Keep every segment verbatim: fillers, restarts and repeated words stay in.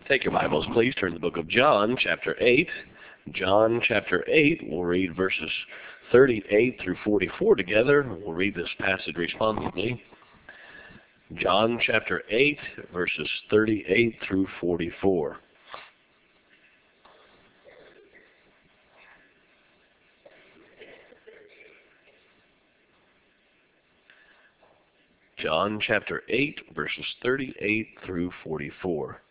Take your Bibles, please. Turn to the book of John, chapter eight. John, chapter eight. We'll read verses thirty-eight through forty-four together. We'll read this passage responsibly. John, chapter eight, verses thirty-eight through forty-four. John, chapter eight, verses thirty-eight through forty-four.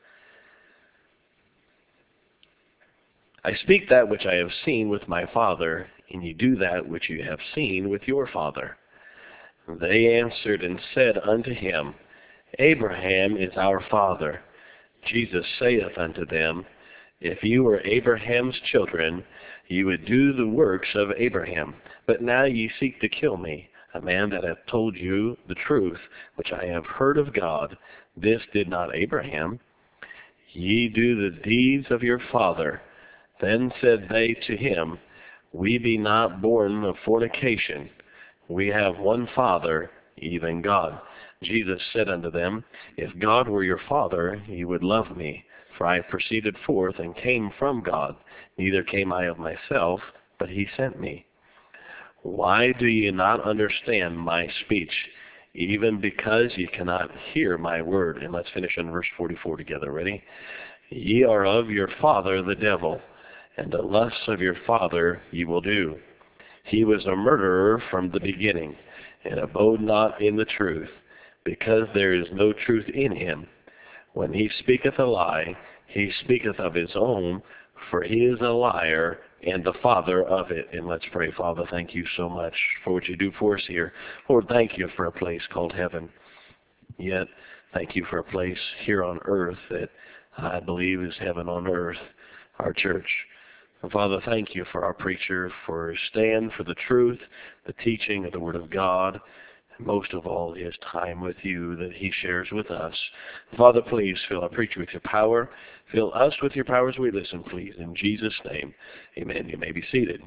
I speak that which I have seen with my Father, and ye do that which you have seen with your father. They answered and said unto him, Abraham is our father. Jesus saith unto them, If you were Abraham's children, ye would do the works of Abraham. But now ye seek to kill me, a man that hath told you the truth, which I have heard of God. This did not Abraham. Ye do the deeds of your father. Then said they to him, We be not born of fornication. We have one Father, even God. Jesus said unto them, If God were your Father, ye would love me, for I proceeded forth and came from God. Neither came I of myself, but he sent me. Why do ye not understand my speech? Even because ye cannot hear my word. And let's finish on verse forty-four together. Ready? Ye are of your father the devil, and the lusts of your father ye will do. He was a murderer from the beginning, and abode not in the truth, because there is no truth in him. When he speaketh a lie, he speaketh of his own, for he is a liar and the father of it. And let's pray. Father, thank you so much for what you do for us here. Lord, thank you for a place called heaven. Yet, thank you for a place here on earth that I believe is heaven on earth, our church. And Father, thank you for our preacher, for his stand for the truth, the teaching of the Word of God, and most of all, his time with you that he shares with us. Father, please fill our preacher with your power. Fill us with your power as we listen, please. In Jesus' name, amen. You may be seated.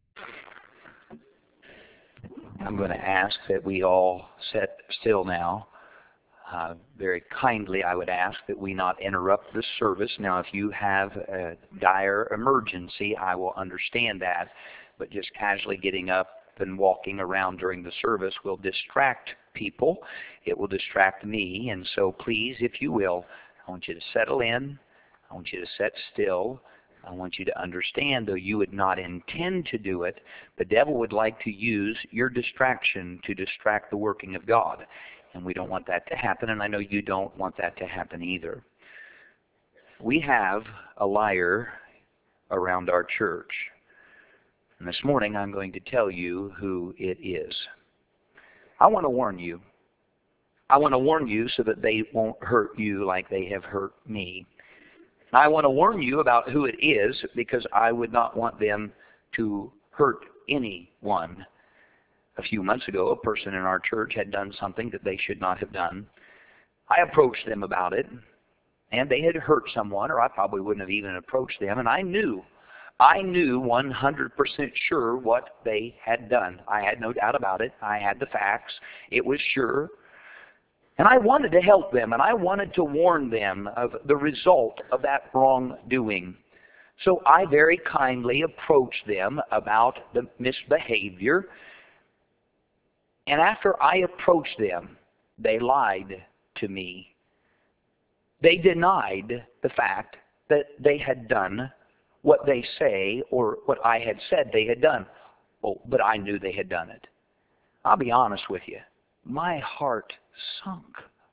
I'm going to ask that we all sit still now. Uh, very kindly, I would ask that we not interrupt the service. Now, if you have a dire emergency, I will understand that, but just casually getting up and walking around during the service will distract people. It will distract me, and so please, if you will, I want you to settle in. I want you to sit still. I want you to understand, though you would not intend to do it, the devil would like to use your distraction to distract the working of God. And we don't want that to happen, and I know you don't want that to happen either. We have a liar around our church. And this morning I'm going to tell you who it is. I want to warn you. I want to warn you so that they won't hurt you like they have hurt me. I want to warn you about who it is because I would not want them to hurt anyone. A few months ago, a person in our church had done something that they should not have done. I approached them about it, and they had hurt someone, or I probably wouldn't have even approached them, and I knew, I knew one hundred percent sure what they had done. I had no doubt about it. I had the facts. It was sure. And I wanted to help them, and I wanted to warn them of the result of that wrongdoing. So I very kindly approached them about the misbehavior. And after I approached them, they lied to me. They denied the fact that they had done what they say or what I had said they had done. Oh, but I knew they had done it. I'll be honest with you. My heart sunk.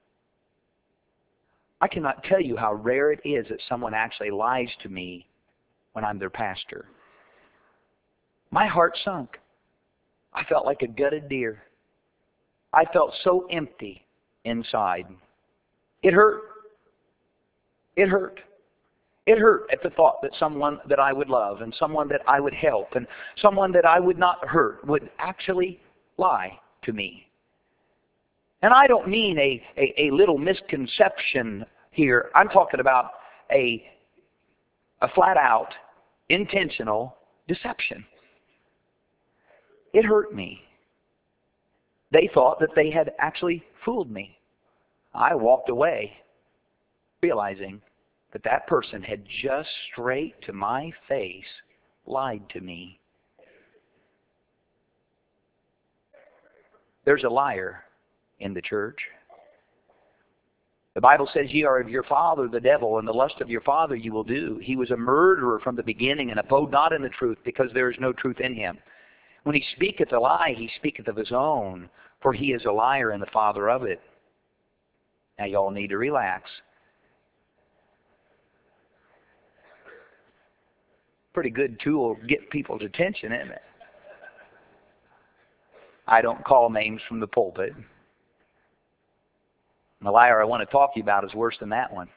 I cannot tell you how rare it is that someone actually lies to me when I'm their pastor. My heart sunk. I felt like a gutted deer. I felt so empty inside. It hurt. It hurt. It hurt at the thought that someone that I would love and someone that I would help and someone that I would not hurt would actually lie to me. And I don't mean a, a, a little misconception here. I'm talking about a, a flat-out, intentional deception. It hurt me. They thought that they had actually fooled me. I walked away realizing But that person had just straight to my face lied to me. There's a liar in the church. The Bible says, ye are of your father the devil, and the lust of your father you will do. He was a murderer from the beginning, and abode not in the truth, because there is no truth in him. When he speaketh a lie, he speaketh of his own, for he is a liar and the father of it. Now y'all need to relax. Pretty good tool to get people's attention, isn't it? I don't call names from the pulpit. The liar I want to talk to you about is worse than that one.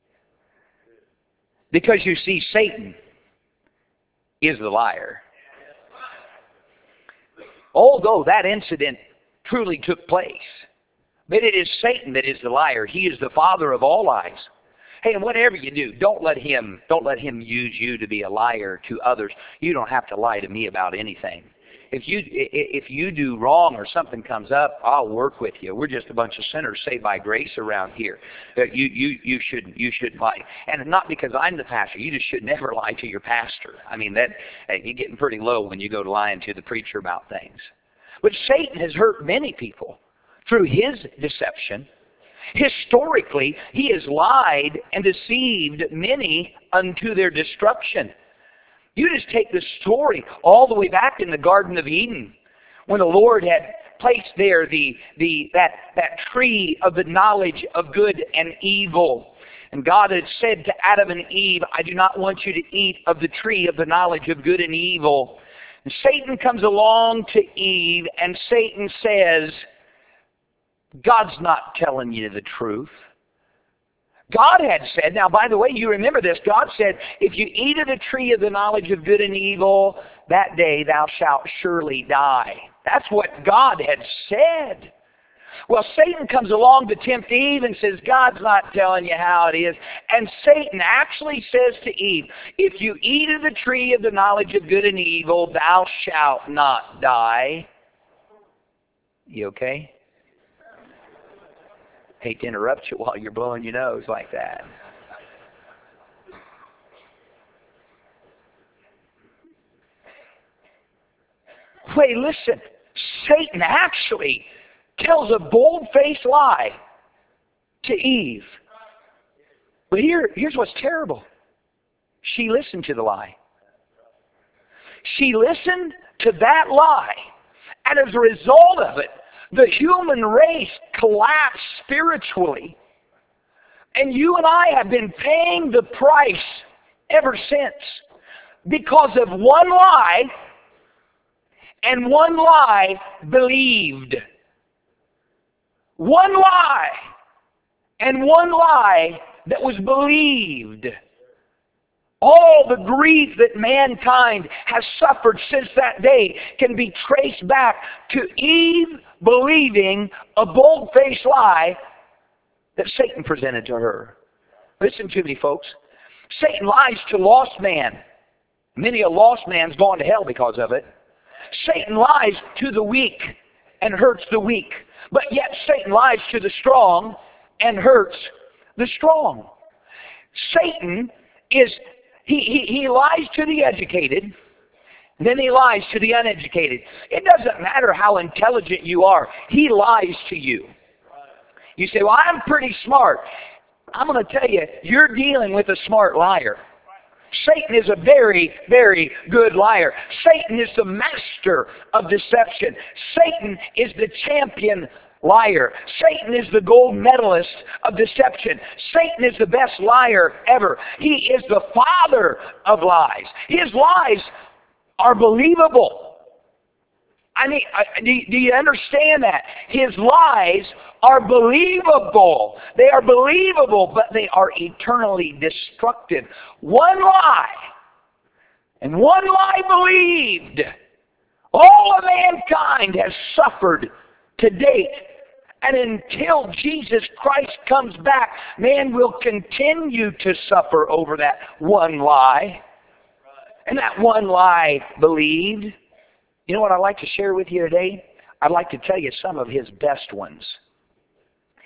Because you see, Satan is the liar. Although that incident truly took place, but it is Satan that is the liar. He is the father of all lies. Hey, and whatever you do, don't let him don't let him use you to be a liar to others. You don't have to lie to me about anything. If you if you do wrong or something comes up, I'll work with you. We're just a bunch of sinners saved by grace around here. That you you you shouldn't you shouldn't lie, and not because I'm the pastor. You just should never lie to your pastor. I mean that you're getting pretty low when you go to lying to the preacher about things. But Satan has hurt many people through his deception. Historically, he has lied and deceived many unto their destruction. You just take this story all the way back in the Garden of Eden, when the Lord had placed there the, the, that, that tree of the knowledge of good and evil. And God had said to Adam and Eve, I do not want you to eat of the tree of the knowledge of good and evil. And Satan comes along to Eve, and Satan says, God's not telling you the truth. God had said, now by the way, you remember this, God said, if you eat of the tree of the knowledge of good and evil, that day thou shalt surely die. That's what God had said. Well, Satan comes along to tempt Eve and says, God's not telling you how it is. And Satan actually says to Eve, if you eat of the tree of the knowledge of good and evil, thou shalt not die. You okay? Hate to interrupt you while you're blowing your nose like that. Wait, listen. Satan actually tells a bold-faced lie to Eve. But here, here's what's terrible. She listened to the lie. She listened to that lie. And as a result of it, the human race collapsed spiritually. And you and I have been paying the price ever since because of one lie, and one lie believed. One lie and one lie that was believed. All the grief that mankind has suffered since that day can be traced back to Eve believing a bold-faced lie that Satan presented to her. Listen to me, folks. Satan lies to lost man. Many a lost man's gone to hell because of it. Satan lies to the weak and hurts the weak. But yet Satan lies to the strong and hurts the strong. Satan is, he, he, he lies to the educated, then he lies to the uneducated. It doesn't matter how intelligent you are. He lies to you. You say, well, I'm pretty smart. I'm going to tell you, you're dealing with a smart liar. Satan is a very, very good liar. Satan is the master of deception. Satan is the champion liar. Satan is the gold medalist of deception. Satan is the best liar ever. He is the father of lies. His lies are believable. I mean, do you understand that? His lies are believable. They are believable, but they are eternally destructive. One lie, and one lie believed. All of mankind has suffered to date. And until Jesus Christ comes back, man will continue to suffer over that one lie. And that one lie believed. You know what I'd like to share with you today? I'd like to tell you some of his best ones.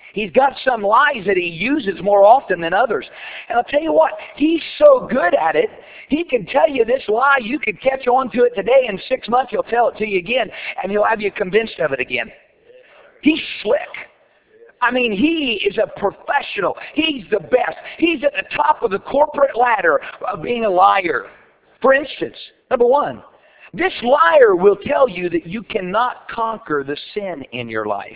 He's got some lies that he uses more often than others. And I'll tell you what, he's so good at it, he can tell you this lie, you could catch on to it today, in six months he'll tell it to you again, and he'll have you convinced of it again. He's slick. I mean, he is a professional. He's the best. He's at the top of the corporate ladder of being a liar. For instance, number one, this liar will tell you that you cannot conquer the sin in your life.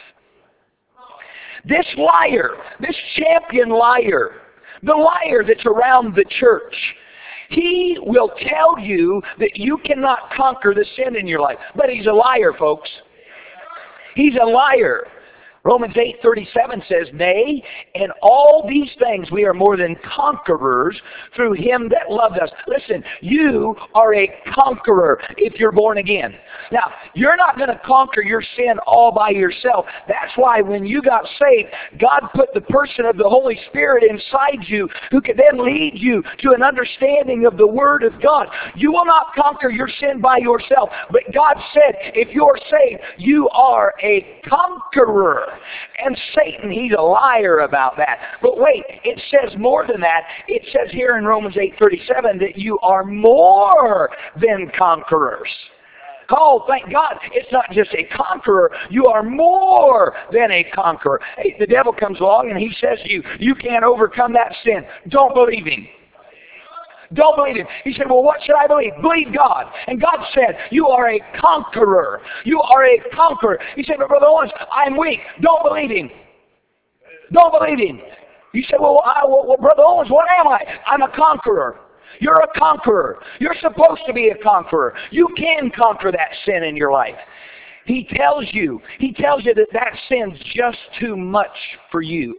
This liar, this champion liar, the liar that's around the church, he will tell you that you cannot conquer the sin in your life. But he's a liar, folks. He's a liar. Romans eight thirty-seven says, nay, in all these things we are more than conquerors through him that loved us. Listen, you are a conqueror if you're born again. Now, you're not going to conquer your sin all by yourself. That's why when you got saved, God put the person of the Holy Spirit inside you who can then lead you to an understanding of the Word of God. You will not conquer your sin by yourself. But God said, if you're saved, you are a conqueror. And Satan, he's a liar about that. But wait, it says more than that. It says here in Romans eight thirty-seven that you are more than conquerors. Oh, thank God, it's not just a conqueror. You are more than a conqueror. Hey, the devil comes along and he says to you, you can't overcome that sin. Don't believe him. Don't believe him. He said, well, what should I believe? Believe God. And God said, you are a conqueror. You are a conqueror. He said, but Brother Owens, I'm weak. Don't believe him. Don't believe him. He said, well, I, well, well, Brother Owens, what am I? I'm a conqueror. You're a conqueror. You're supposed to be a conqueror. You can conquer that sin in your life. He tells you, he tells you that that sin's just too much for you.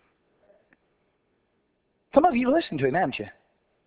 Some of you listened to him, haven't you?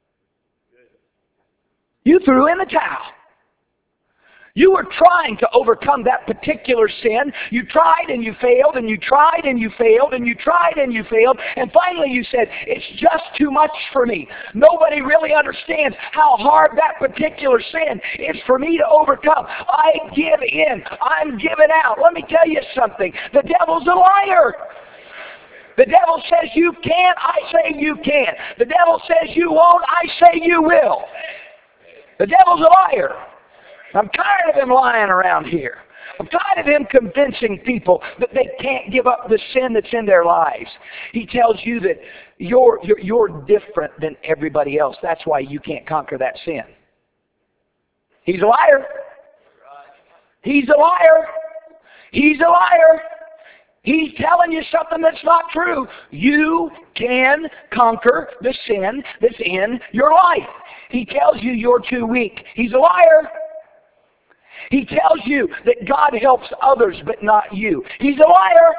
You threw in the towel. You were trying to overcome that particular sin. You tried and you failed and you tried and you failed and you tried and you failed. And finally you said, it's just too much for me. Nobody really understands how hard that particular sin is for me to overcome. I give in. I'm giving out. Let me tell you something. The devil's a liar. The devil says you can't. I say you can. The devil says you won't. I say you will. The devil's a liar. I'm tired of him lying around here. I'm tired of him convincing people that they can't give up the sin that's in their lives. He tells you that you're, you're, you're different than everybody else. That's why you can't conquer that sin. He's a liar. He's a liar. He's a liar. He's telling you something that's not true. You can conquer the sin that's in your life. He tells you you're too weak. He's a liar. He tells you that God helps others but not you. He's a liar.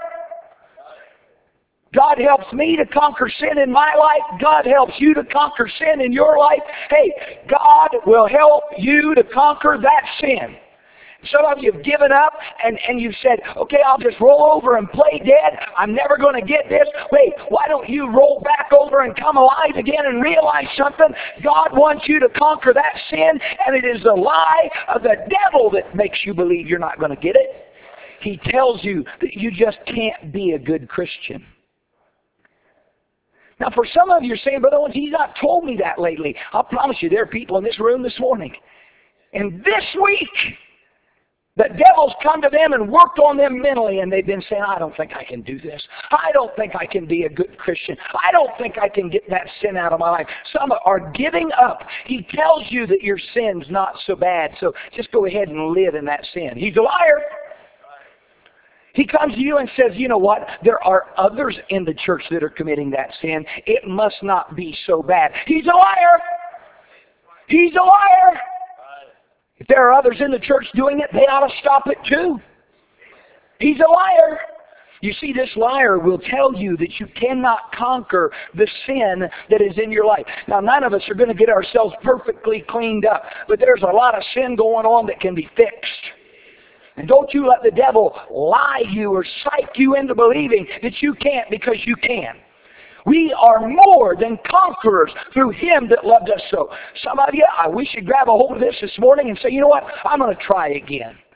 God helps me to conquer sin in my life. God helps you to conquer sin in your life. Hey, God will help you to conquer that sin. Some of you have given up and, and you've said, okay, I'll just roll over and play dead. I'm never going to get this. Wait, why don't you roll back over and come alive again and realize something? God wants you to conquer that sin, and it is the lie of the devil that makes you believe you're not going to get it. He tells you that you just can't be a good Christian. Now, for some of you, you're saying, Brother Owens, he's not told me that lately. I'll promise you, there are people in this room this morning. And this week, the devil's come to them and worked on them mentally, and they've been saying, I don't think I can do this. I don't think I can be a good Christian. I don't think I can get that sin out of my life. Some are giving up. He tells you that your sin's not so bad, so just go ahead and live in that sin. He's a liar. He comes to you and says, you know what? There are others in the church that are committing that sin. It must not be so bad. He's a liar. He's a liar. If there are others in the church doing it, they ought to stop it too. He's a liar. You see, this liar will tell you that you cannot conquer the sin that is in your life. Now, none of us are going to get ourselves perfectly cleaned up, but there's a lot of sin going on that can be fixed. And don't you let the devil lie you or psych you into believing that you can't, because you can. We are more than conquerors through him that loved us so. Some of you, I wish you'd grab a hold of this this morning and say, you know what, I'm going to try again.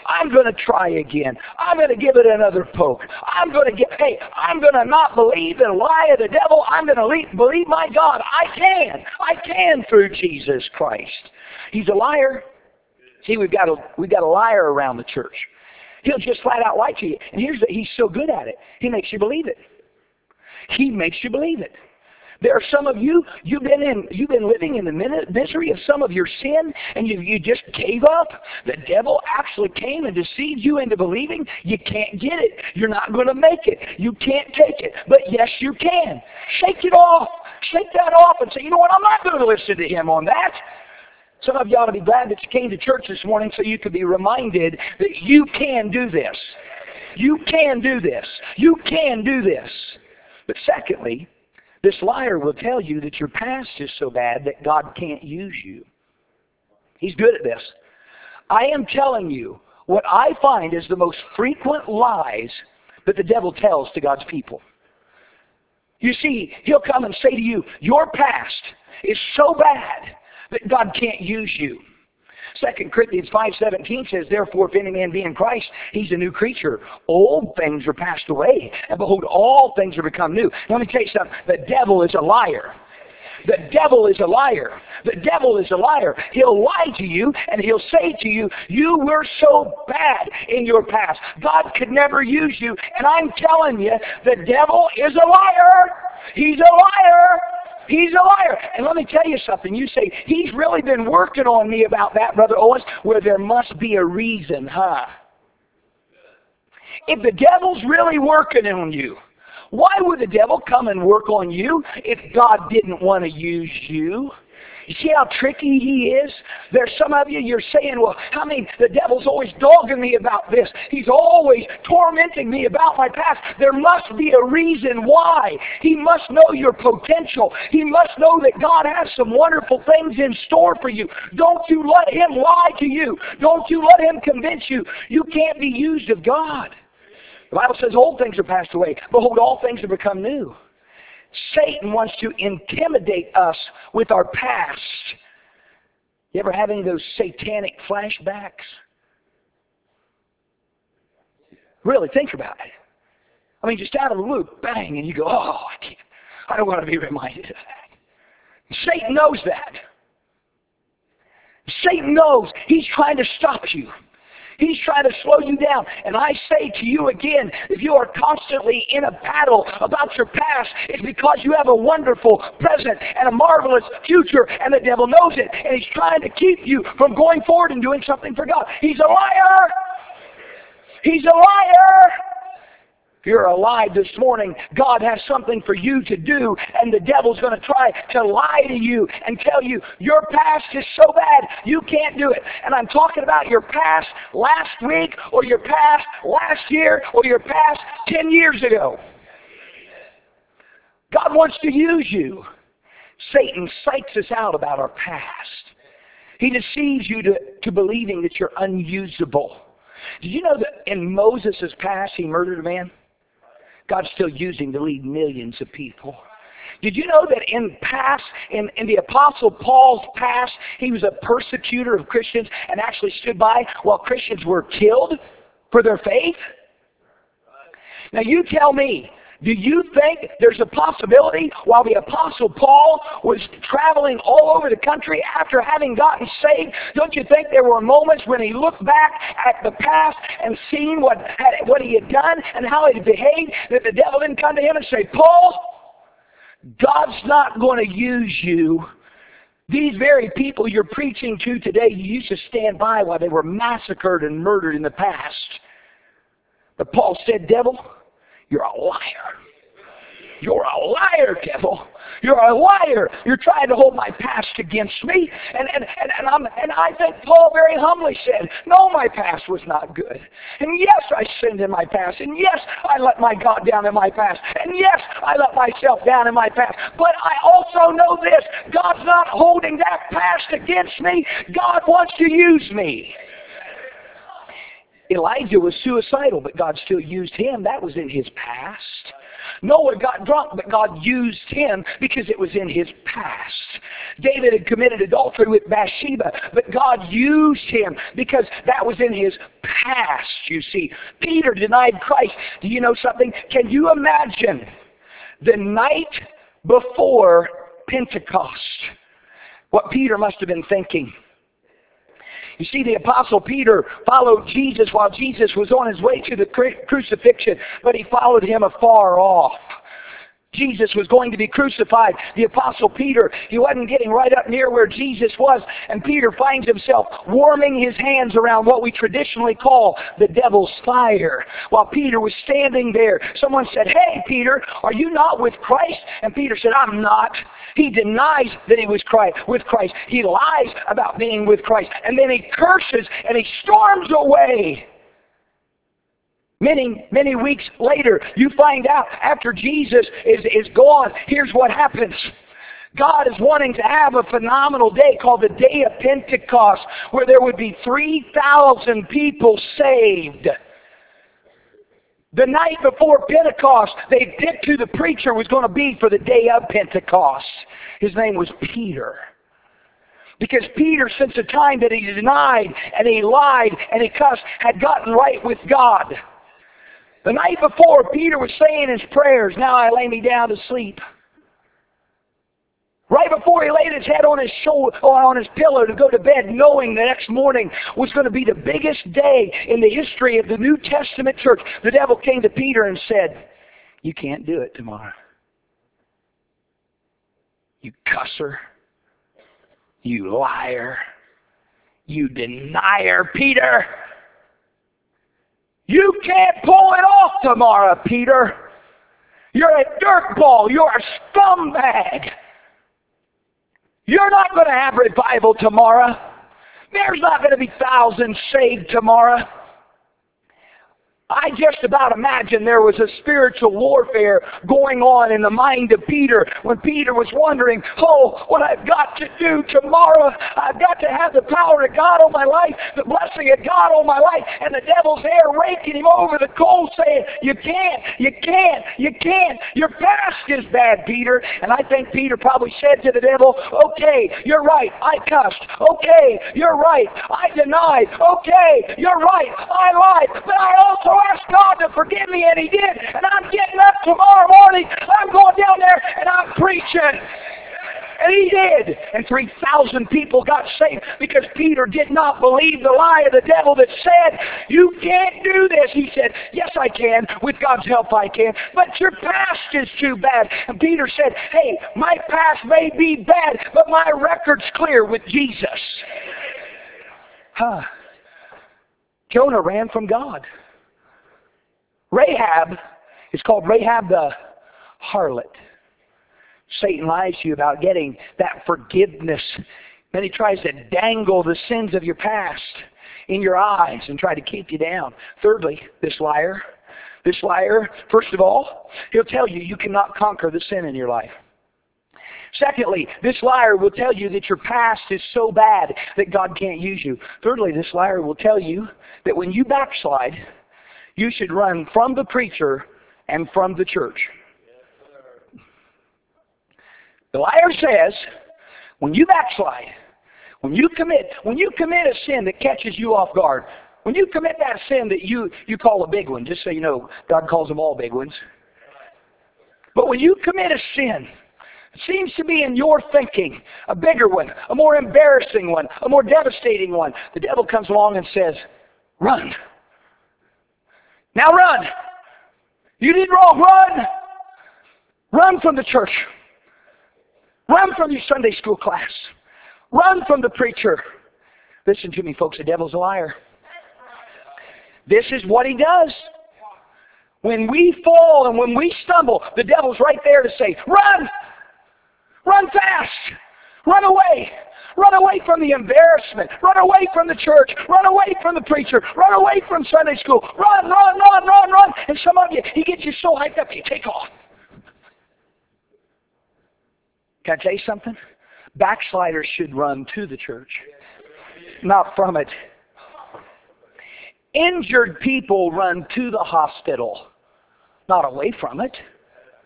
I'm going to try again. I'm going to give it another poke. I'm going to get, hey, I'm going to not believe the lie of the devil. I'm going to believe my God. I can. I can through Jesus Christ. He's a liar. See, we've got a, we've got a liar around the church. He'll just flat out lie to you. And here's the, he's so good at it. He makes you believe it. He makes you believe it. There are some of you, you've been in, you've been living in the misery of some of your sin, and you, you just gave up. The devil actually came and deceived you into believing you can't get it. You're not going to make it. You can't take it. But yes, you can. Shake it off. Shake that off and say, you know what, I'm not going to listen to him on that. Some of you ought to be glad that you came to church this morning so you could be reminded that you can do this. You can do this. You can do this. But secondly, this liar will tell you that your past is so bad that God can't use you. He's good at this. I am telling you what I find is the most frequent lies that the devil tells to God's people. You see, he'll come and say to you, your past is so bad that God can't use you. Second Corinthians five seventeen says, therefore, if any man be in Christ, he's a new creature. Old things are passed away, and behold, all things are become new. Let me tell you something. The devil is a liar. The devil is a liar. The devil is a liar. He'll lie to you, and he'll say to you, you were so bad in your past. God could never use you. And I'm telling you, the devil is a liar. He's a liar. He's a liar. And let me tell you something. You say, he's really been working on me about that, Brother Owens. Well, there must be a reason, huh? If the devil's really working on you, why would the devil come and work on you if God didn't want to use you? You see how tricky he is? There's some of you, you're saying, well, I mean, the devil's always dogging me about this. He's always tormenting me about my past. There must be a reason why. He must know your potential. He must know that God has some wonderful things in store for you. Don't you let him lie to you. Don't you let him convince you. You can't be used of God. The Bible says old things are passed away. Behold, all things have become new. Satan wants to intimidate us with our past. You ever having those satanic flashbacks? Really, think about it. I mean, just out of the blue, bang, and you go, oh, I can't. I don't want to be reminded of that. Satan knows that. Satan knows he's trying to stop you. He's trying to slow you down. And I say to you again, if you are constantly in a battle about your past, it's because you have a wonderful present and a marvelous future, and the devil knows it. And he's trying to keep you from going forward and doing something for God. He's a liar. He's a liar. If you're alive this morning, God has something for you to do, and the devil's going to try to lie to you and tell you your past is so bad you can't do it. And I'm talking about your past last week, or your past last year, or your past ten years ago. God wants to use you. Satan psychs us out about our past. He deceives you to, to believing that you're unusable. Did you know that in Moses' past he murdered a man? God's still using to lead millions of people. Did you know that in past, in, in the Apostle Paul's past, he was a persecutor of Christians and actually stood by while Christians were killed for their faith? Now you tell me, do you think there's a possibility while the Apostle Paul was traveling all over the country after having gotten saved, don't you think there were moments when he looked back at the past and seen what, had, what he had done and how he had behaved, that the devil didn't come to him and say, Paul, God's not going to use you. These very people you're preaching to today, you used to stand by while they were massacred and murdered in the past. But Paul said, devil, you're a liar. You're a liar, devil. You're a liar. You're trying to hold my past against me. And, and, and, and, I'm, and I think Paul very humbly said, no, my past was not good. And yes, I sinned in my past. And yes, I let my God down in my past. And yes, I let myself down in my past. But I also know this. God's not holding that past against me. God wants to use me. Elijah was suicidal, but God still used him. That was in his past. Noah got drunk, but God used him because it was in his past. David had committed adultery with Bathsheba, but God used him because that was in his past, you see. Peter denied Christ. Do you know something? Can you imagine the night before Pentecost, what Peter must have been thinking? You see, the Apostle Peter followed Jesus while Jesus was on his way to the crucifixion, but he followed him afar off. Jesus was going to be crucified. The Apostle Peter, he wasn't getting right up near where Jesus was, and Peter finds himself warming his hands around what we traditionally call the devil's fire. While Peter was standing there, someone said, "Hey, Peter, are you not with Christ?" And Peter said, "I'm not." He denies that he was Christ, with Christ. He lies about being with Christ. And then he curses and he storms away. Many, many weeks later, you find out after Jesus is, is gone, here's what happens. God is wanting to have a phenomenal day called the Day of Pentecost, where there would be three thousand people saved. The night before Pentecost, they picked who the preacher was going to be for the day of Pentecost. His name was Peter. Because Peter, since the time that he denied and he lied and he cussed, had gotten right with God. The night before, Peter was saying his prayers, "Now I lay me down to sleep." Right before he laid his head on his shoulder, or on his pillow to go to bed, knowing the next morning was going to be the biggest day in the history of the New Testament church, the devil came to Peter and said, "You can't do it tomorrow. You cusser. You liar. You denier, Peter. You can't pull it off tomorrow, Peter. You're a dirtball. You're a scumbag. You're not going to have revival tomorrow. There's not going to be thousands saved tomorrow." I just about imagine there was a spiritual warfare going on in the mind of Peter when Peter was wondering, "Oh, what I've got to do tomorrow, I've got to have the power of God on my life, the blessing of God on my life," and the devil's there raking him over the coals saying, "You can't, you can't, you can't. Your past is bad, Peter." And I think Peter probably said to the devil, "Okay, you're right, I cussed. Okay, you're right, I denied. Okay, you're right, I lied. But I also asked God to forgive me, and He did. And I'm getting up tomorrow morning. I'm going down there, and I'm preaching." And he did. And three thousand people got saved because Peter did not believe the lie of the devil that said, "You can't do this." He said, "Yes, I can. With God's help, I can. But your past is too bad." And Peter said, "Hey, my past may be bad, but my record's clear with Jesus." Huh. Jonah ran from God. Rahab is called Rahab the harlot. Satan lies to you about getting that forgiveness. Then he tries to dangle the sins of your past in your eyes and try to keep you down. Thirdly, this liar, this liar, first of all, he'll tell you you cannot conquer the sin in your life. Secondly, this liar will tell you that your past is so bad that God can't use you. Thirdly, this liar will tell you that when you backslide, you should run from the preacher and from the church. The liar says, when you backslide, when you commit, when you commit a sin that catches you off guard, when you commit that sin that you, you call a big one, just so you know, God calls them all big ones. But when you commit a sin, it seems to be in your thinking, a bigger one, a more embarrassing one, a more devastating one, the devil comes along and says, "Run. Now run. You did wrong. Run. Run from the church. Run from your Sunday school class. Run from the preacher." Listen to me, folks. The devil's a liar. This is what he does. When we fall and when we stumble, the devil's right there to say, "Run. Run fast. Run away. Run away from the embarrassment. Run away from the church. Run away from the preacher. Run away from Sunday school. Run, run, run, run, run." And some of you, he gets you so hyped up, you take off. Can I tell you something? Backsliders should run to the church, not from it. Injured people run to the hospital, not away from it.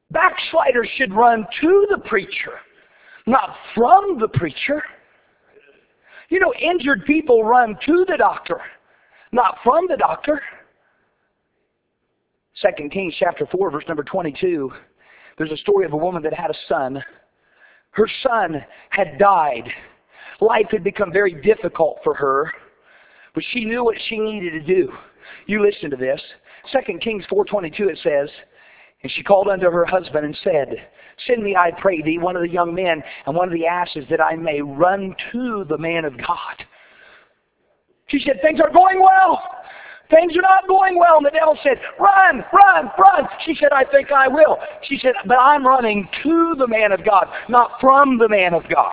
Backsliders should run to the preacher, not from the preacher. You know, injured people run to the doctor, not from the doctor. Second Kings chapter four, verse number twenty-two. There's a story of a woman that had a son. Her son had died. Life had become very difficult for her, but she knew what she needed to do. You listen to this. Second Kings four twenty-two, it says, and she called unto her husband and said, send me, I pray thee, one of the young men and one of the asses, that I may run to the man of God. She said, things are going well. Things are not going well. And the devil said, run, run, run. She said, I think I will. She said, but I'm running to the man of God, not from the man of God.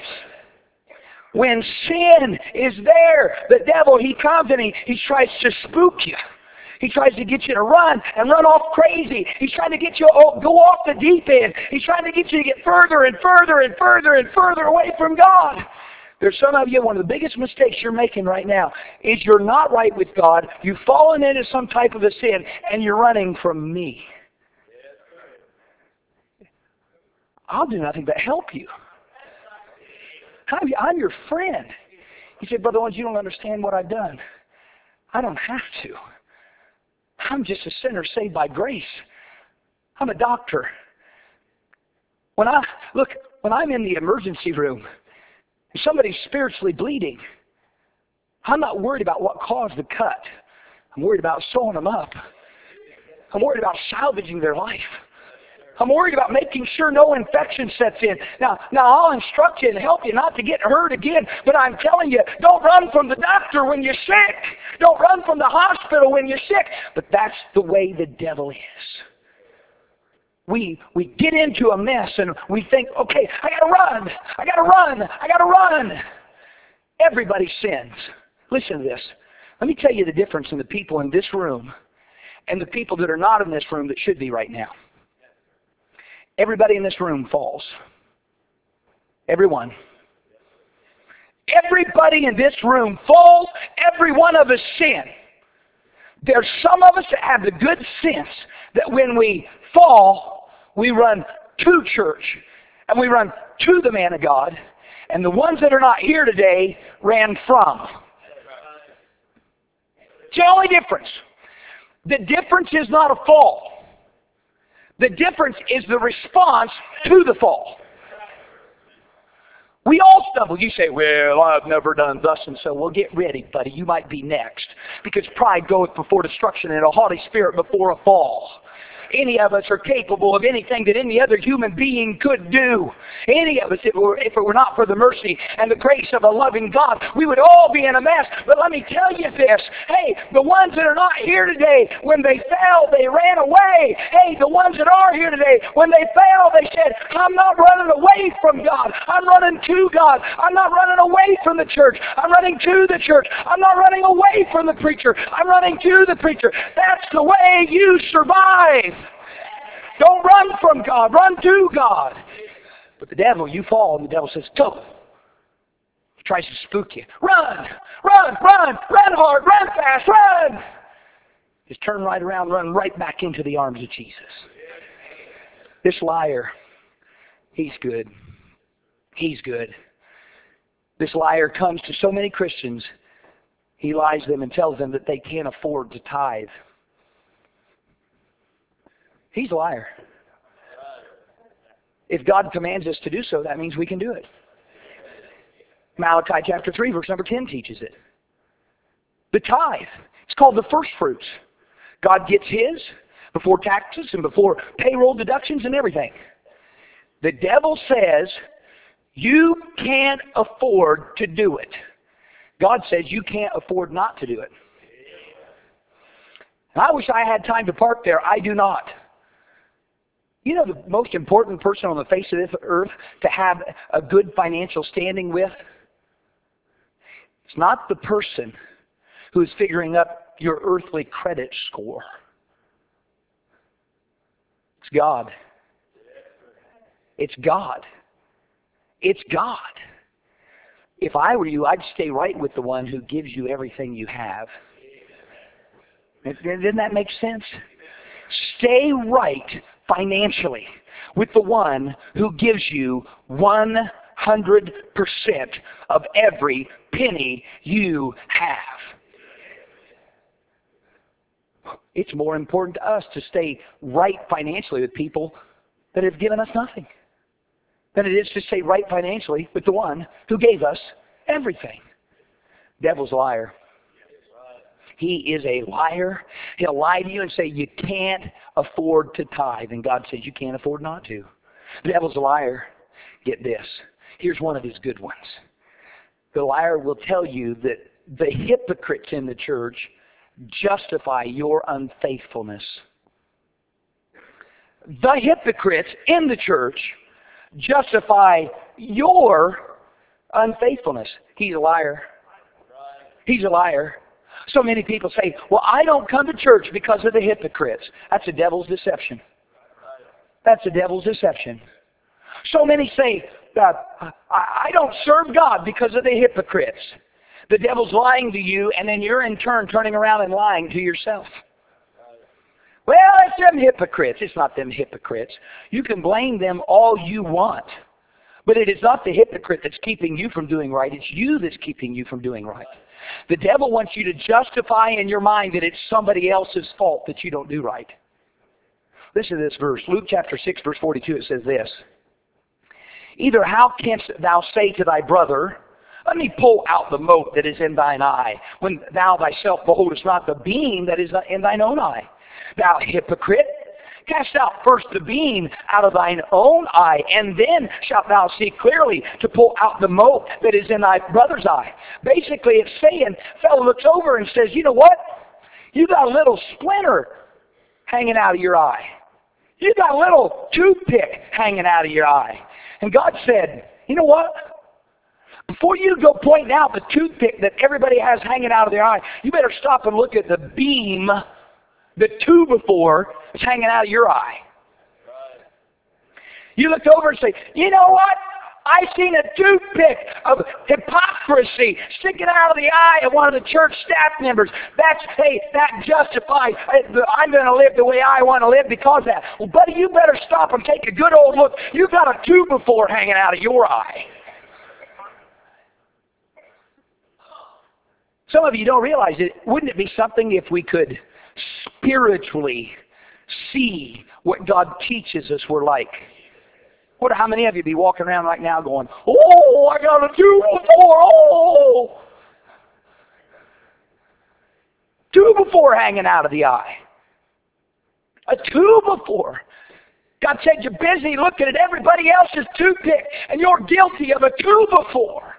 When sin is there, the devil, he comes and he, he tries to spook you. He tries to get you to run and run off crazy. He's trying to get you to go off the deep end. He's trying to get you to get further and further and further and further away from God. There's some of you, one of the biggest mistakes you're making right now is you're not right with God. You've fallen into some type of a sin, and you're running from me. I'll do nothing but help you. I'm, I'm your friend. You say, Brother Owens, you don't understand what I've done. I don't have to. I'm just a sinner saved by grace. I'm a doctor. When I look, when I'm in the emergency room, if somebody's spiritually bleeding, I'm not worried about what caused the cut. I'm worried about sewing them up. I'm worried about salvaging their life. I'm worried about making sure no infection sets in. Now, now I'll instruct you and help you not to get hurt again, but I'm telling you, don't run from the doctor when you're sick. Don't run from the hospital when you're sick. But that's the way the devil is. We, we get into a mess and we think, okay, I gotta run, I gotta run, I gotta run. Everybody sins. Listen to this. Let me tell you the difference in the people in this room and the people that are not in this room that should be right now. Everybody in this room falls. Everyone. Everybody in this room falls. Every one of us sin. There's some of us that have the good sense that when we fall, we run to church and we run to the man of God, and the ones that are not here today ran from. It's the only difference. The difference is not a fall. The difference is the response to the fall. We all stumble. You say, well, I've never done thus and so. Well, get ready, buddy. You might be next. Because pride goeth before destruction and a haughty spirit before a fall. Any of us are capable of anything that any other human being could do. Any of us, if it, were, if it were not for the mercy and the grace of a loving God, we would all be in a mess. But let me tell you this. Hey, the ones that are not here today, when they fell, they ran away. Hey, the ones that are here today, when they fell, they said, I'm not running away from God. I'm running to God. I'm not running away from the church. I'm running to the church. I'm not running away from the preacher. I'm running to the preacher. That's the way you survive. Don't run from God. Run to God. But the devil, you fall, and the devil says, go. He tries to spook you. Run, run, run, run hard, run fast, run. Just turn right around, run right back into the arms of Jesus. This liar, he's good. He's good. This liar comes to so many Christians, he lies them and tells them that they can't afford to tithe. He's a liar. If God commands us to do so, that means we can do it. Malachi chapter three, verse number ten teaches it. The tithe. It's called the first fruits. God gets his before taxes and before payroll deductions and everything. The devil says, you can't afford to do it. God says you can't afford not to do it. And I wish I had time to park there. I do not. You know the most important person on the face of this earth to have a good financial standing with? It's not the person who is figuring up your earthly credit score. It's God. It's God. It's God. If I were you, I'd stay right with the one who gives you everything you have. Doesn't that make sense? Stay right financially with the one who gives you one hundred percent of every penny you have. It's more important to us to stay right financially with people that have given us nothing than it is to stay right financially with the one who gave us everything. Devil's a liar. He is a liar. He'll lie to you and say you can't afford to tithe. And God says you can't afford not to. The devil's a liar. Get this. Here's one of his good ones. The liar will tell you that the hypocrites in the church justify your unfaithfulness. The hypocrites in the church justify your unfaithfulness. He's a liar. He's a liar. So many people say, well, I don't come to church because of the hypocrites. That's a devil's deception. That's a devil's deception. So many say, uh, I don't serve God because of the hypocrites. The devil's lying to you, and then you're in turn turning around and lying to yourself. Well, it's them hypocrites. It's not them hypocrites. You can blame them all you want. But it is not the hypocrite that's keeping you from doing right. It's you that's keeping you from doing right. The devil wants you to justify in your mind that it's somebody else's fault that you don't do right. Listen to this verse. Luke chapter six, verse forty-two, it says this. Either how canst thou say to thy brother, let me pull out the mote that is in thine eye, when thou thyself beholdest not the beam that is in thine own eye? Thou hypocrite, cast out first the beam out of thine own eye, and then shalt thou see clearly to pull out the mote that is in thy brother's eye. Basically, it's saying, fellow looks over and says, you know what? You got a little splinter hanging out of your eye. You got a little toothpick hanging out of your eye. And God said, you know what? Before you go pointing out the toothpick that everybody has hanging out of their eye, you better stop and look at the beam, the two-before, that's hanging out of your eye. You looked over and say, you know what? I seen a toothpick of hypocrisy sticking out of the eye of one of the church staff members. That's, hey, that justifies, I'm going to live the way I want to live because of that. Well, buddy, you better stop and take a good old look. You got a two-before hanging out of your eye. Some of you don't realize it. Wouldn't it be something if we could spiritually see what God teaches us we're like? What? How many of you be walking around right now going, oh, I got a two before, oh. Two before hanging out of the eye. A two before. God said you're busy looking at everybody else's toothpick and you're guilty of a two before.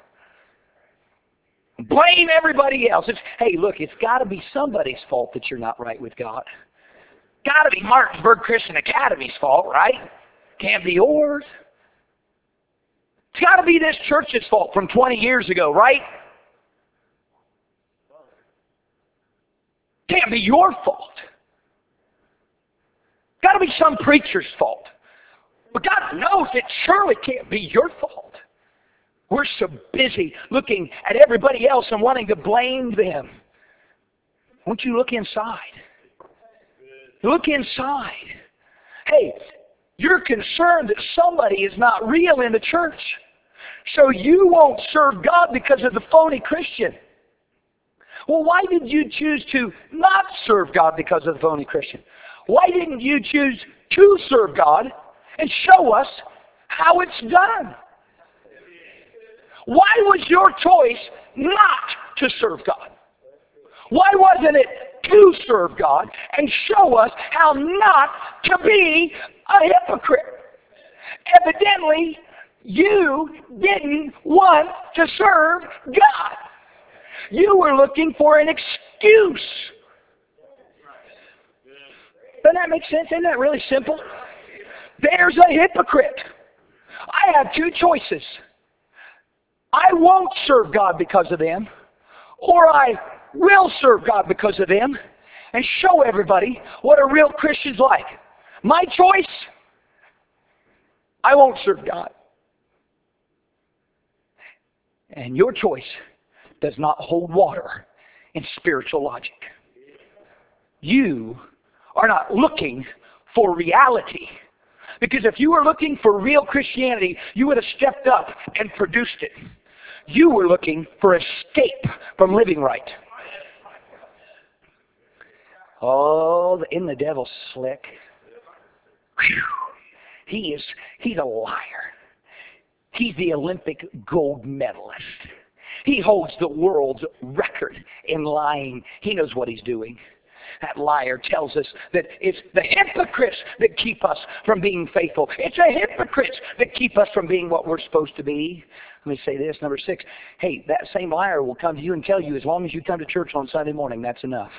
Blame everybody else. It's, hey, look, it's got to be somebody's fault that you're not right with God. Got to be Martinsburg Christian Academy's fault, right? Can't be yours. It's got to be this church's fault from twenty years ago, right? Can't be your fault. Got to be some preacher's fault. But God knows it surely can't be your fault. We're so busy looking at everybody else and wanting to blame them. Won't you look inside? Look inside. Hey, you're concerned that somebody is not real in the church. So you won't serve God because of the phony Christian. Well, why did you choose to not serve God because of the phony Christian? Why didn't you choose to serve God and show us how it's done? Why was your choice not to serve God? Why wasn't it to serve God and show us how not to be a hypocrite? Evidently, you didn't want to serve God. You were looking for an excuse. Doesn't that make sense? Isn't that really simple? There's a hypocrite. I have two choices. I won't serve God because of them, or I will serve God because of them and show everybody what a real Christian's like. My choice, I won't serve God. And your choice does not hold water in spiritual logic. You are not looking for reality. Because if you were looking for real Christianity, you would have stepped up and produced it. You were looking for escape from living right. Oh, in the devil's slick. Whew. He is, he's a liar. He's the Olympic gold medalist. He holds the world's record in lying. He knows what he's doing. That liar tells us that it's the hypocrites that keep us from being faithful. It's the hypocrites that keep us from being what we're supposed to be. Let me say this, number six. Hey, that same liar will come to you and tell you, as long as you come to church on Sunday morning, that's enough.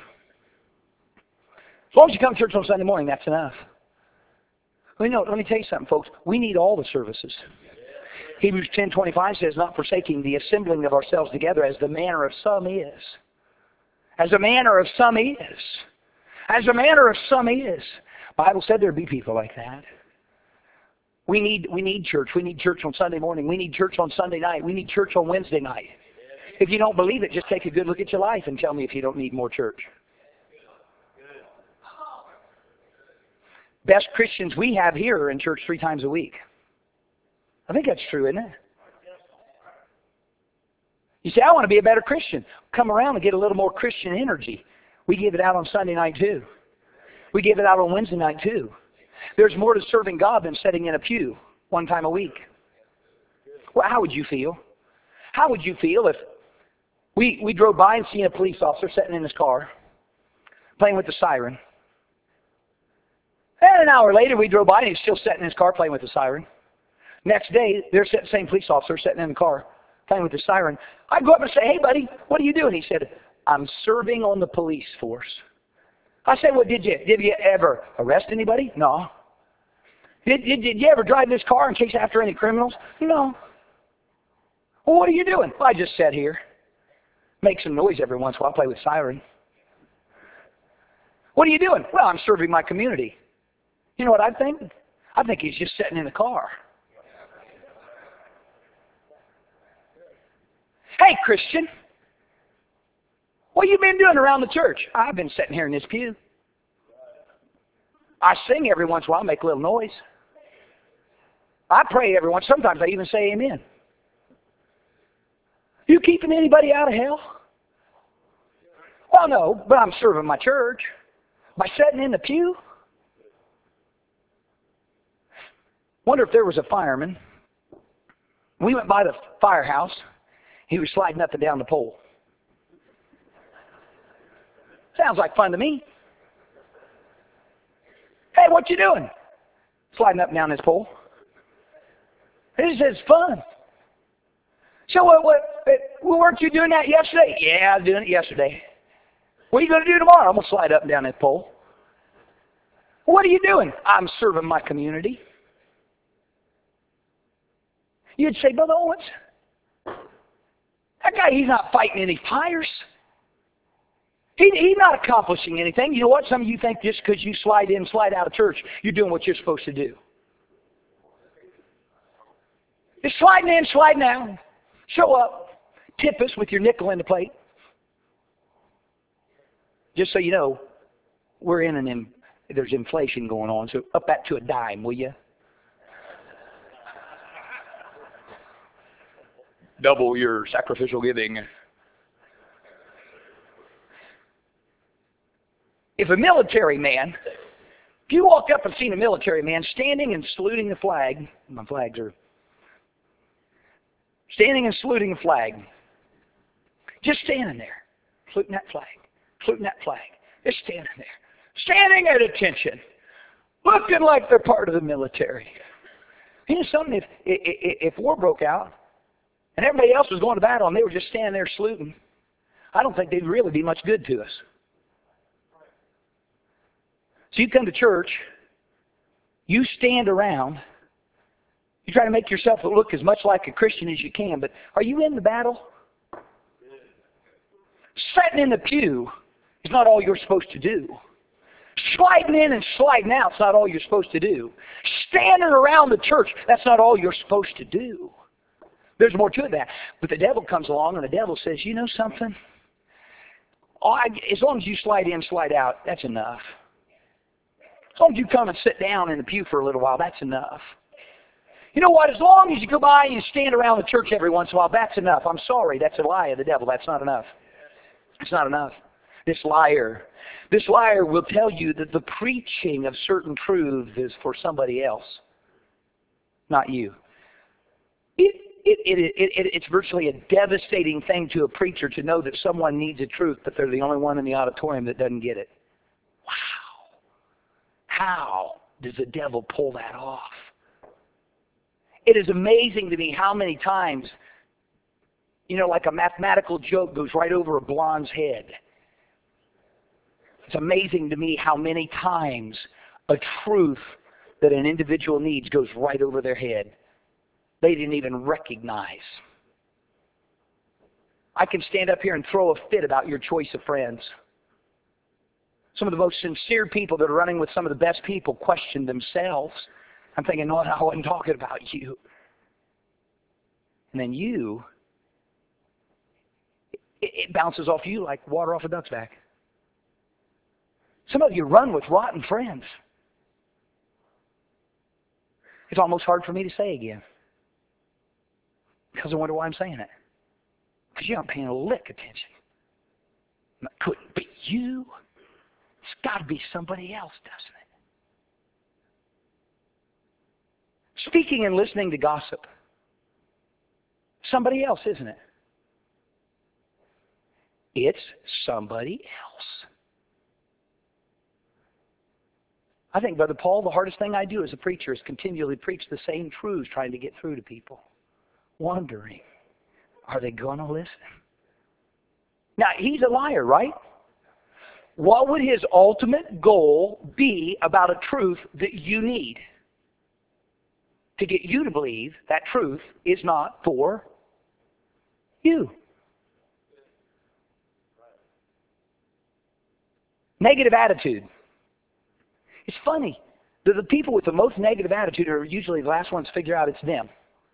As long as you come to church on Sunday morning, that's enough. Well, you know, let me tell you something, folks. We need all the services. Hebrews ten twenty-five says, not forsaking the assembling of ourselves together as the manner of some is. As the manner of some is. As the manner of some is. The Bible said there'd be people like that. We need, we need church. We need church on Sunday morning. We need church on Sunday night. We need church on Wednesday night. If you don't believe it, just take a good look at your life and tell me if you don't need more church. Best Christians we have here are in church three times a week. I think that's true, isn't it? You say, I want to be a better Christian. Come around and get a little more Christian energy. We give it out on Sunday night too. We give it out on Wednesday night too. There's more to serving God than sitting in a pew one time a week. Well, how would you feel? How would you feel if we, we drove by and seen a police officer sitting in his car, playing with the siren? And an hour later, we drove by and he's still sitting in his car playing with the siren. Next day, there's the same police officer sitting in the car playing with the siren. I'd go up and say, hey, buddy, what are you doing? He said, I'm serving on the police force. I said, well, did you, did you ever arrest anybody? No. Did, did, did you ever drive this car and chase after any criminals? No. Well, what are you doing? Well, I just sat here. Make some noise every once in a while, play with siren. What are you doing? Well, I'm serving my community. You know what I think? I think he's just sitting in the car. Hey, Christian, what have you been doing around the church? I've been sitting here in this pew. I sing every once in a while, make a little noise. I pray every once. Sometimes I even say amen. You keeping anybody out of hell? Well, no, but I'm serving my church by sitting in the pew. Wonder if there was a fireman. We went by the firehouse. He was sliding up and down the pole. Sounds like fun to me. Hey, what you doing? Sliding up and down this pole. He says, fun. So what, what, well, weren't you doing that yesterday? Yeah, I was doing it yesterday. What are you going to do tomorrow? I'm going to slide up and down this pole. What are you doing? I'm serving my community. You'd say, Brother Owens, that guy, he's not fighting any fires. He, he's not accomplishing anything. You know what? Some of you think just because you slide in, slide out of church, you're doing what you're supposed to do. Just sliding in, sliding out. Show up. Tip us with your nickel in the plate. Just so you know, we're in an, in, there's inflation going on, so up that to a dime, will you? Double your sacrificial giving. If a military man, if you walked up and seen a military man standing and saluting the flag, my flags are, standing and saluting the flag, just standing there, saluting that flag, saluting that flag, just standing there, standing at attention, looking like they're part of the military. You know something, if, if, if war broke out, and everybody else was going to battle and they were just standing there saluting, I don't think they'd really be much good to us. So you come to church, you stand around, you try to make yourself look as much like a Christian as you can, but are you in the battle? Sitting in the pew is not all you're supposed to do. Sliding in and sliding out is not all you're supposed to do. Standing around the church, that's not all you're supposed to do. There's more to that. But the devil comes along and the devil says, you know something? Oh, I, as long as you slide in, slide out, that's enough. As long as you come and sit down in the pew for a little while, that's enough. You know what? As long as you go by and you stand around the church every once in a while, that's enough. I'm sorry, that's a lie of the devil. That's not enough. It's not enough. This liar, this liar will tell you that the preaching of certain truths is for somebody else, not you. It, it, it, it, it, it's virtually a devastating thing to a preacher to know that someone needs a truth, but they're the only one in the auditorium that doesn't get it. Wow. How does the devil pull that off? It is amazing to me how many times, you know, like a mathematical joke goes right over a blonde's head. It's amazing to me how many times a truth that an individual needs goes right over their head. They didn't even recognize. I can stand up here and throw a fit about your choice of friends. Some of the most sincere people that are running with some of the best people question themselves. I'm thinking, no, I wasn't talking about you. And then you, it, it bounces off you like water off a duck's back. Some of you run with rotten friends. It's almost hard for me to say again. Because I wonder why I'm saying it. Because you aren't paying a lick attention. It couldn't be you. It's got to be somebody else, doesn't it? Speaking and listening to gossip. Somebody else, isn't it? It's somebody else. I think, Brother Paul, the hardest thing I do as a preacher is continually preach the same truths trying to get through to people. Wondering, are they going to listen? Now, he's a liar, right? What would his ultimate goal be about a truth that you need? To get you to believe that truth is not for you. Negative attitude. It's funny that the people with the most negative attitude are usually the last ones to figure out it's them.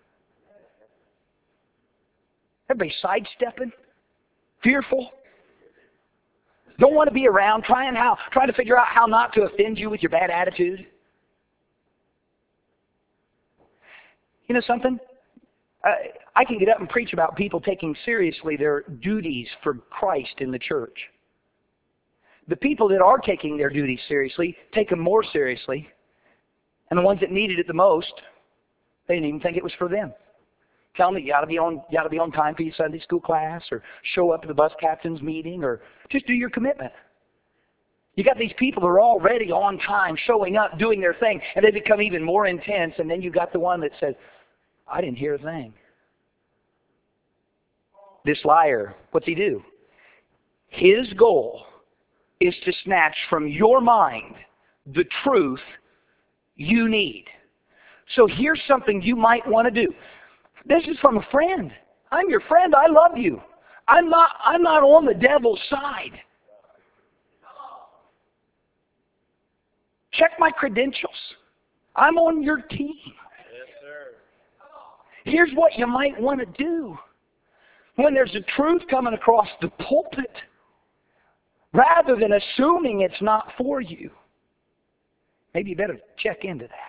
Everybody sidestepping, fearful, don't want to be around, trying how, trying to figure out how not to offend you with your bad attitude. You know something? Uh, I can get up and preach about people taking seriously their duties for Christ in the church. The people that are taking their duties seriously take them more seriously. And the ones that needed it the most, they didn't even think it was for them. Tell me you got to be on, you got to be on time for your Sunday school class, or show up to the bus captain's meeting, or just do your commitment. You got these people that are already on time, showing up, doing their thing, and they become even more intense. And then you got the one that says, "I didn't hear a thing." This liar, what's he do? His goal is to snatch from your mind the truth you need. So here's something you might want to do. This is from a friend. I'm your friend. I love you. I'm not, I'm not on the devil's side. Check my credentials. I'm on your team. Yes, sir. Here's what you might want to do. When there's a truth coming across the pulpit, rather than assuming it's not for you, maybe you better check into that.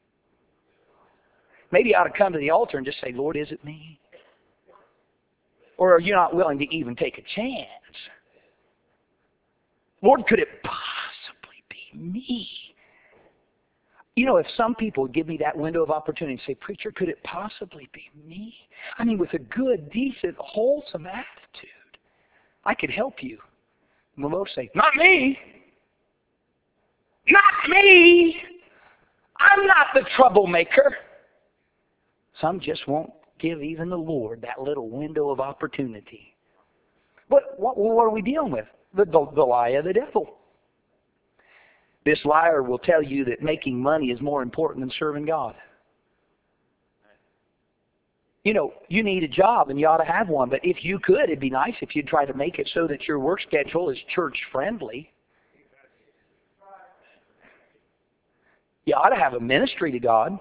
Maybe you ought to come to the altar and just say, "Lord, is it me?" Or are you not willing to even take a chance? Lord, could it possibly be me? You know, if some people would give me that window of opportunity and say, "Preacher, could it possibly be me?" I mean, with a good, decent, wholesome attitude, I could help you. And we'll both say, "Not me. Not me. I'm not the troublemaker." Some just won't give even the Lord that little window of opportunity. But what, what are we dealing with? The, the, the lie of the devil. This liar will tell you that making money is more important than serving God. You know, you need a job and you ought to have one, but if you could, it'd be nice if you'd try to make it so that your work schedule is church-friendly. You ought to have a ministry to God.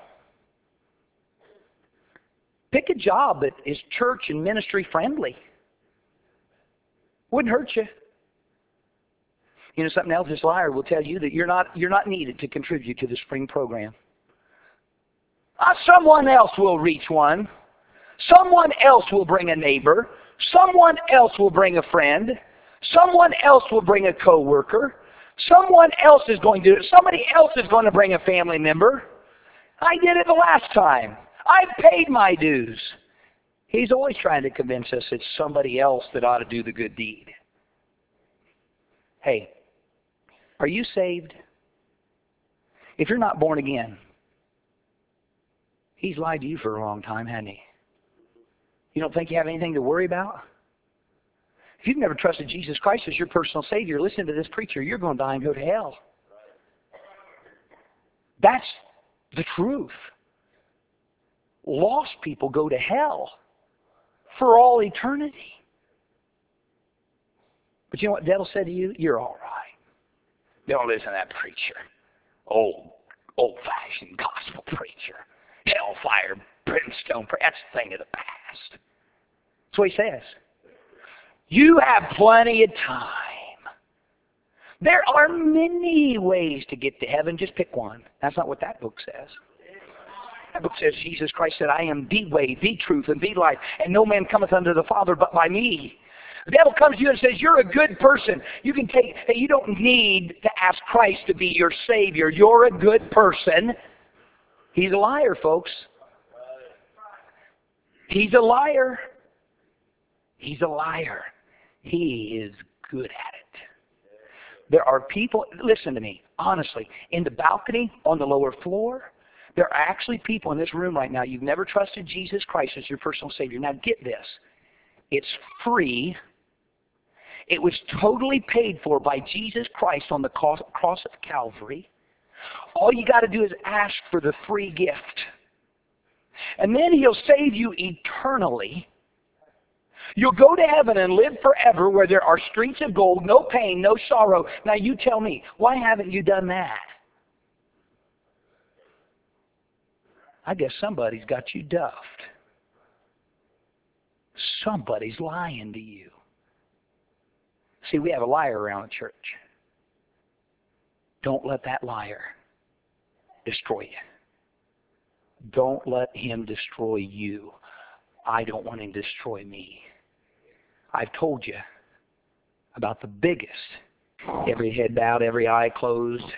Pick a job that is church and ministry friendly. Wouldn't hurt you. You know something else? This liar will tell you that you're not you're not needed to contribute to the spring program. Uh, someone else will reach one. Someone else will bring a neighbor. Someone else will bring a friend. Someone else will bring a coworker. Someone else is going to do it. Somebody else is going to bring a family member. I did it the last time. I paid my dues. He's always trying to convince us it's somebody else that ought to do the good deed. Hey, are you saved? If you're not born again, he's lied to you for a long time, hasn't he? You don't think you have anything to worry about? If you've never trusted Jesus Christ as your personal Savior, listen to this preacher, you're going to die and go to hell. That's the truth. Lost people go to hell for all eternity. But you know what the devil said to you? You're all right. Don't listen to that preacher. Old, old-fashioned gospel preacher. Hellfire, brimstone. That's a thing of the past. That's what he says. You have plenty of time. There are many ways to get to heaven. Just pick one. That's not what that book says. That book says Jesus Christ said, I am the way, the truth, and the life, and no man cometh unto the Father but by me. The devil comes to you and says, you're a good person. You can take, you don't need to ask Christ to be your Savior. You're a good person. He's a liar, folks. He's a liar. He's a liar. He is good at it. There are people, listen to me, honestly, in the balcony, on the lower floor, there are actually people in this room right now, you've never trusted Jesus Christ as your personal Savior. Now get this. It's free. It was totally paid for by Jesus Christ on the cross of Calvary. All you got to do is ask for the free gift. And then He'll save you eternally. You'll go to heaven and live forever where there are streets of gold, no pain, no sorrow. Now you tell me, why haven't you done that? I guess somebody's got you duffed. Somebody's lying to you. See, we have a liar around the church. Don't let that liar destroy you. Don't let him destroy you. I don't want him to destroy me. I've told you about the biggest. Every head bowed, every eye closed.